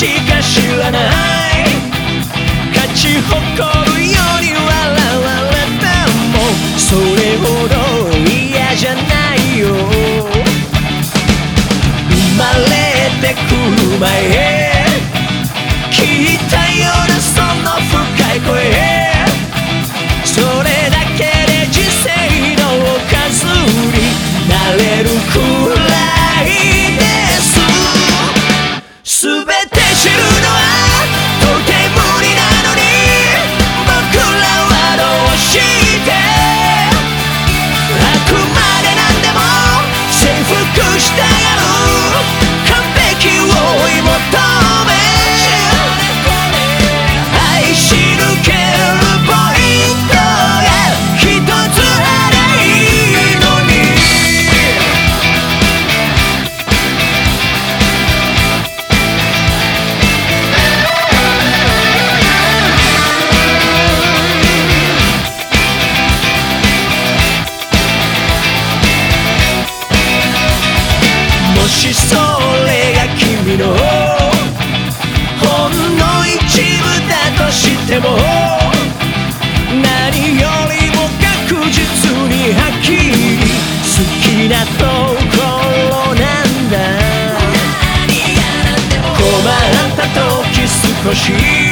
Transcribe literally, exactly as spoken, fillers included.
しか知らない勝ち誇るように笑われてもそれほど嫌じゃないよ生まれてくる前聞いたようなその深い声それだけで人生の数になれるくらいです全て知るのは到底無理なのに僕らはどうしてあくまで何でも征服したがる完璧を追い求め愛し抜けるポイントが一つあればいいのにもしそれが君のほんの一部だとしても何よりも確実にはっきり好きなところなんだ困った時少し